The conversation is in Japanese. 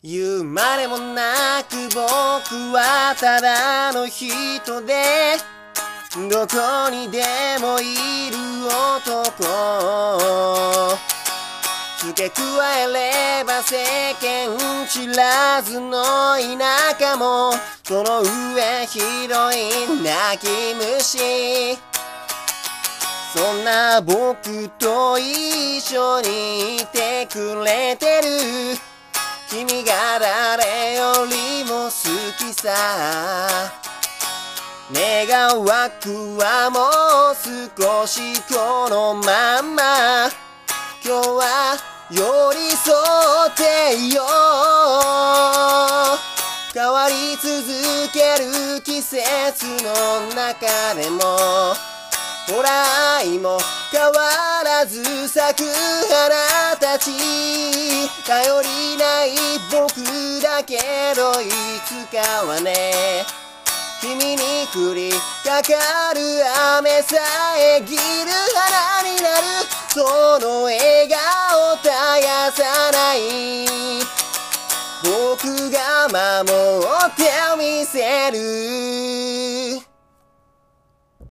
言うまでもなく僕はただの人でどこにでもいる男付け加えれば世間知らずの田舎もその上広い泣き虫そんな僕と一緒にいてくれてる君が誰よりも好きさ願わくはもう少しこのまんま今日は寄り添っていよう変わり続ける季節の中でもほら愛も変わらず咲く花たち頼りない僕だけどいつかはね君に降りかかる雨さえぎる花になるその笑顔絶やさない僕が守ってみせる